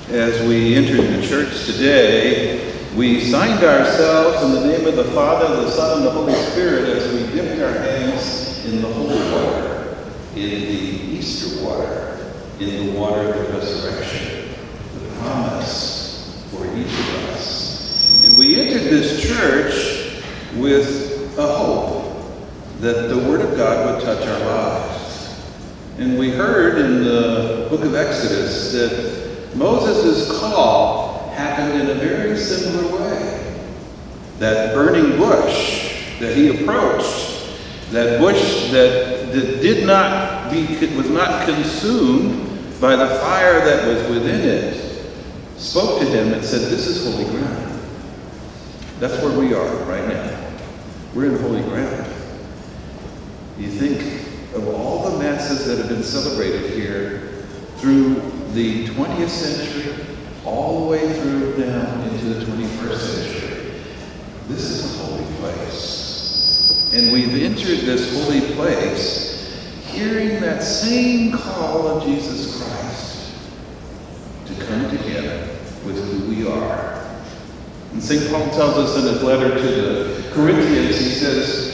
As we entered the church today, we signed ourselves in the name of the Father, the Son, and the Holy Spirit as we dipped our hands in the holy water, in the Easter water, in the water of the resurrection, the promise for each of us. And we entered this church with a hope that the Word of God would touch our lives. And we heard in the book of Exodus that Moses' call happened in a very similar way. That burning bush that he approached, that bush that was not consumed by the fire that was within it, spoke to him and said, "This is holy ground." That's where we are right now. We're in holy ground. You think of all the masses that have been celebrated here through the 20th century, all the way through down into the 21st century. This is a holy place. And we've entered this holy place hearing that same call of Jesus Christ to come to him with who we are. And St. Paul tells us in his letter to the Corinthians, he says,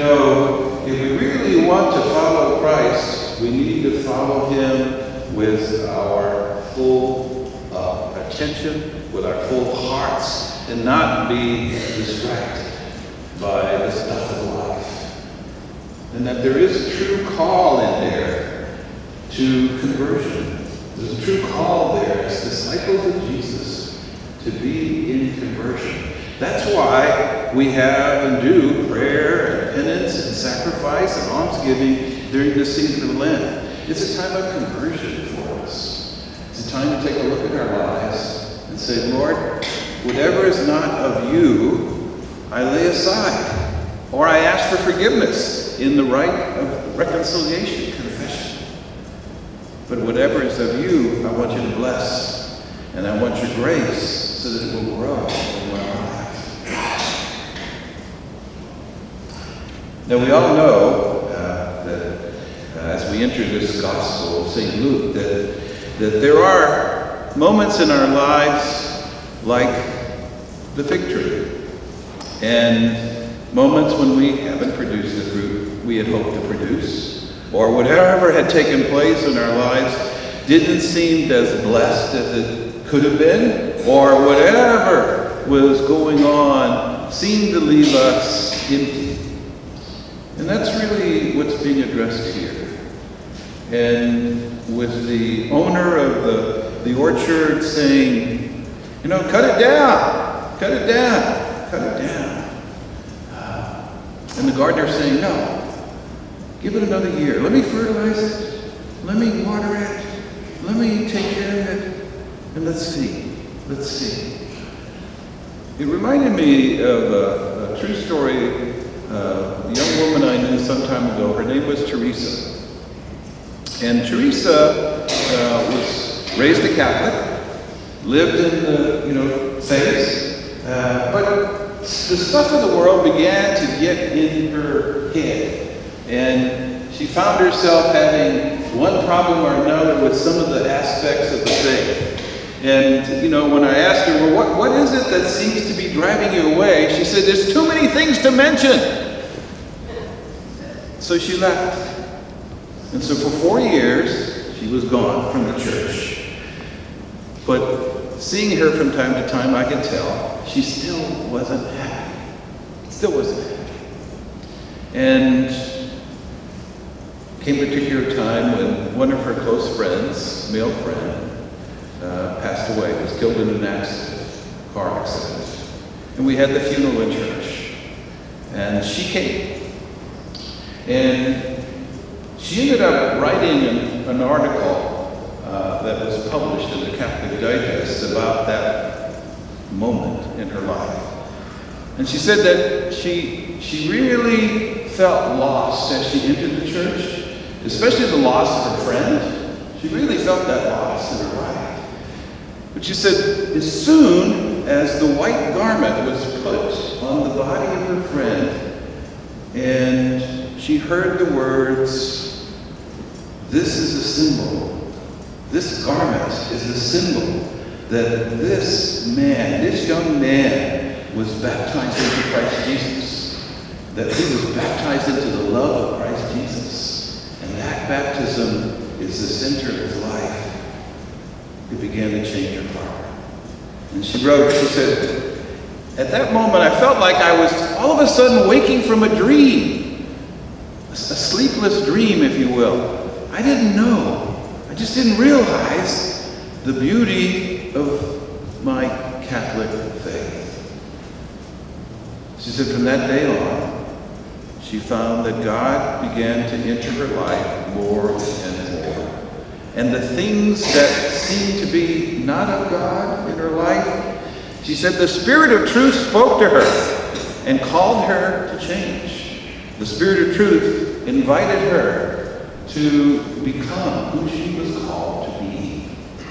if we really want to follow Christ, we need to follow him with our full attention, with our full hearts, and not be distracted by the stuff of life. And that there is a true call in there to conversion. There's a true call there as disciples of Jesus to be in conversion. That's why we have and do prayer and penance and sacrifice and almsgiving during the season of Lent. It's a time of conversion for us. It's a time to take a look at our lives and say, Lord, whatever is not of you, I lay aside. Or I ask for forgiveness in the rite of reconciliation, confession. But whatever is of you, I want you to bless. And I want your grace so that it will grow in my life. Now we all know that as we enter this Gospel of St. Luke, that there are moments in our lives like the fig tree, and moments when we haven't produced the fruit we had hoped to produce, or whatever had taken place in our lives didn't seem as blessed as it could have been, or whatever was going on seemed to leave us empty. And that's really what's being addressed here. And with the owner of the orchard saying, cut it down, cut it down, cut it down. And the gardener saying, no, give it another year. Let me fertilize it. Let me water it. Let me take care of it. And let's see. Let's see. It reminded me of a true story. A young woman I knew some time ago. Her name was Teresa. And Teresa was raised a Catholic, lived in the faith, but the stuff of the world began to get in her head. And she found herself having one problem or another with some of the aspects of the faith. And, when I asked her, well, what is it that seems to be driving you away? She said, there's too many things to mention. So she left. And so for 4 years, she was gone from the church. But seeing her from time to time, I could tell she still wasn't happy. Still wasn't happy. And came a particular time when one of her close friends, male friend, passed away, was killed in an accident, car accident. And we had the funeral in church. And she came. And she ended up writing an article that was published in the Catholic Digest about that moment in her life. And she said that she really felt lost as she entered the church, especially the loss of her friend. She really felt that loss in her life. But she said, as soon as the white garment was put on the body of her friend, and she heard the words, "This is a symbol. This garment is a symbol that this man, this young man, was baptized into Christ Jesus. That he was baptized into the love of Christ Jesus. And that baptism is the center of his life. It began to change her heart. And she wrote, she said, at that moment I felt like I was all of a sudden waking from a dream. A sleepless dream, if you will. I didn't know. I just didn't realize the beauty of my Catholic faith. She said from that day on, she found that God began to enter her life more and more. And the things that seemed to be not of God in her life, she said the Spirit of truth spoke to her and called her to change. The Spirit of truth invited her to become who she was called to be.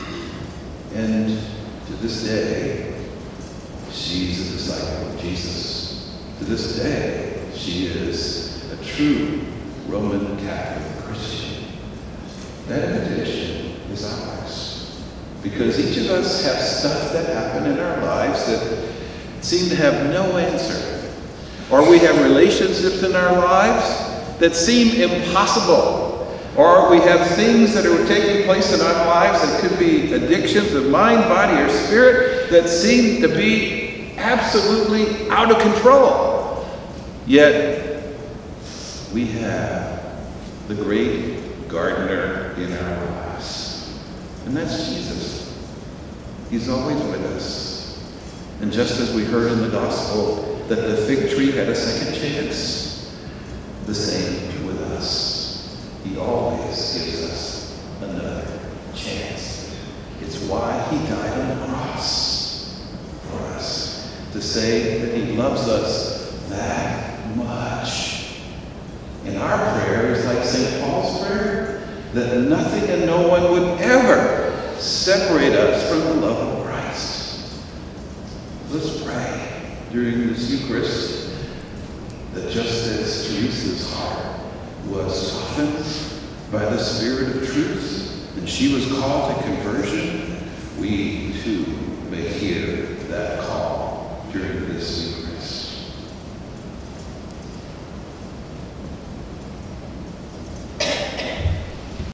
And to this day, she's a disciple of Jesus. To this day, she is a true Roman Catholic Christian. That invitation is ours. Because each of us have stuff that happen in our lives that seem to have no answer. Or we have relationships in our lives that seem impossible. Or we have things that are taking place in our lives that could be addictions of mind, body, or spirit that seem to be absolutely out of control. Yet, we have the great gardener in our lives. And that's Jesus. He's always with us. And just as we heard in the gospel that the fig tree had a second chance, the same with us. He always gives us another chance. It's why he died on the cross for us. To say that he loves us that much. And our prayer is like St. Paul's prayer, that nothing and no one would ever separate us from the love of Christ. Let's pray during this Eucharist that just as Teresa's heart was softened by the Spirit of truth, and she was called to conversion,